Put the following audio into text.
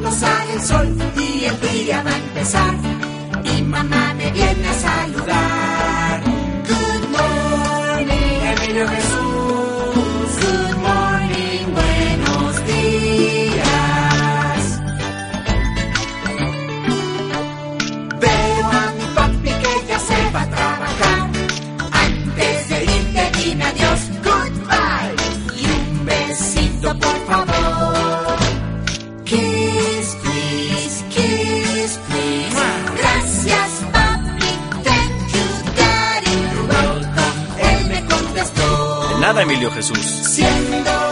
cuando sale el sol y el día va a empezar. Y mamá me viene a saludar. Good morning, Emilio Jesús. Good morning, buenos días. Veo a mi papi que ya se va a trabajar. Antes de irte dime adiós, goodbye. Y un besito por favor. Kiss, please, kiss, please. Gracias, papi, thank you, daddy, you're welcome. Él me contestó. De nada, Emilio Jesús. Siendo